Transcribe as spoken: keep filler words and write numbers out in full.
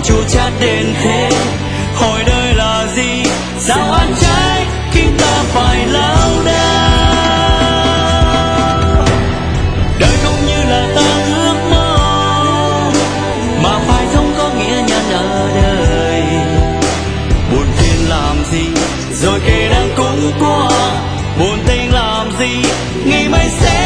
chua chát đến thế. Hỏi đời là gì, sao ăn trái khi ta phải lao đao. Đời không như là ta ước mơ, mà phải không có nghĩa nhân ở đời. Buồn phiền làm gì, rồi kể đang cũng qua. Buồn tình làm gì, nghĩ mãi sẽ